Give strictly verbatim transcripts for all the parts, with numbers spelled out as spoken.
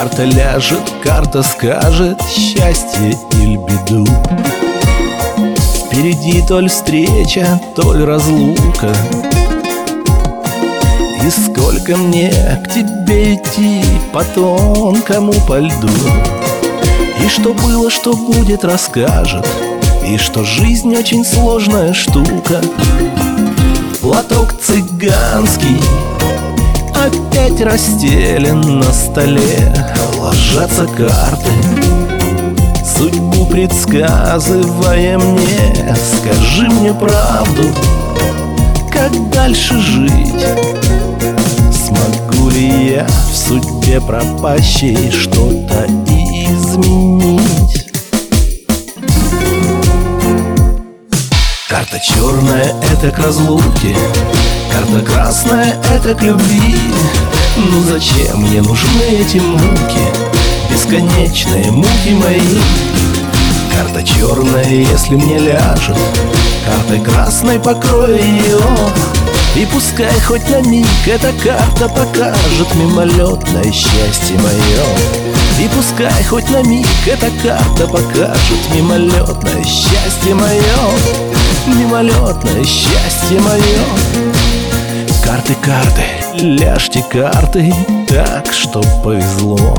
Карта ляжет, карта скажет счастье или беду. Впереди то ли встреча, то ли разлука. И сколько мне к тебе идти по тонкому по льду. И что было, что будет, расскажет. И что жизнь очень сложная штука. Платок цыганский опять расстелен на столе. Ложатся карты, судьбу предсказывая мне. Скажи мне правду, как дальше жить? Смогу ли я в судьбе пропащей что-то изменить? Карта черная — это к разлуке, карта красная — это к любви. Ну зачем мне нужны эти муки, бесконечные муки мои? Карта черная, если мне ляжет, картой красной покрою ее. И пускай хоть на миг эта карта покажет мимолетное счастье мое. И пускай хоть на миг эта карта покажет мимолетное счастье мое. Мимолетное счастье мое. Карты, карты, ляжьте карты так, чтоб повезло.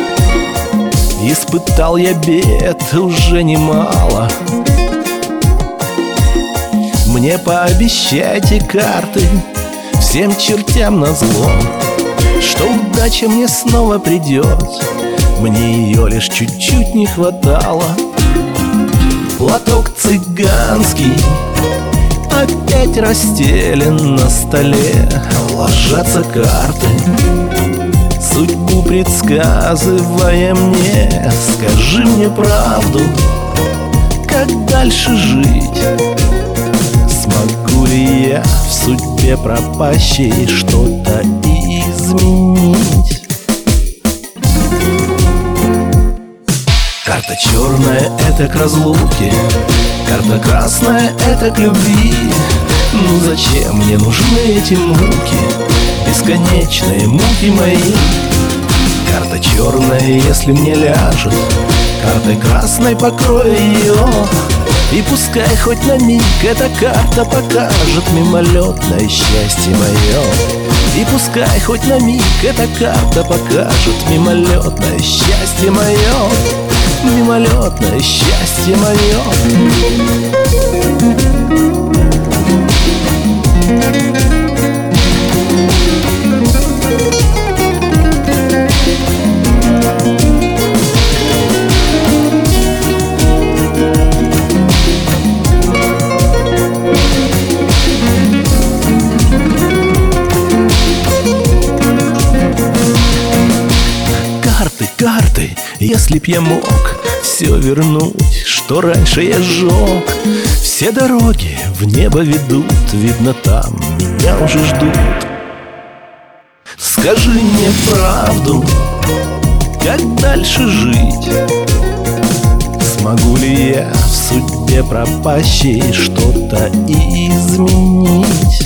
Испытал я бед уже немало. Мне пообещайте, карты, всем чертям назло, что удача мне снова придет. Мне ее лишь чуть-чуть не хватало. Платок цыганский опять расстелен на столе. Ложатся карты, судьбу предсказывая мне. Скажи мне правду, как дальше жить? Смогу ли я в судьбе пропащей что-то изменить? Карта черная — это к разлуке, карта красная — это к любви. Ну зачем мне нужны эти муки, бесконечные муки мои? Карта черная, если мне ляжет, картой красной покрою ее. И пускай хоть на миг эта карта покажет мимолетное счастье мое. И пускай хоть на миг эта карта покажет мимолетное счастье мое. Мимолетное счастье мое. Карты, карты, если б я мог все вернуть, что раньше я сжег. Все дороги в небо ведут, видно, там меня уже ждут. Скажи мне правду, как дальше жить? Смогу ли я в судьбе пропащей что-то изменить?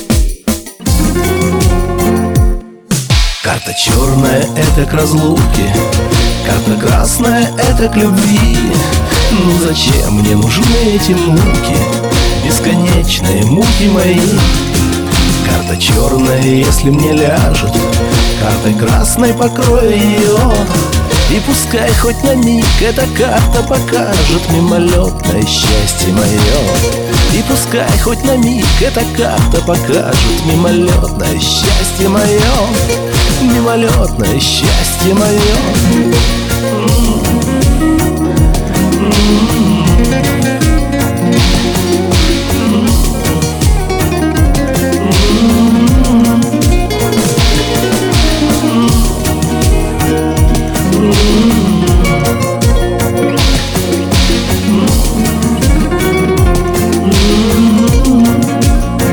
Карта черная — это к разлуке, карта красная — это к любви. Ну зачем мне нужны эти муки, бесконечные муки мои? Карта черная, если мне ляжет, картой красной покрою ее. И пускай хоть на миг эта карта покажет мимолетное счастье мое. И пускай хоть на миг эта карта покажет мимолетное счастье мое. Мимолетное счастье мое.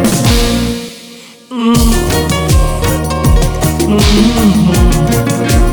Mm-hmm.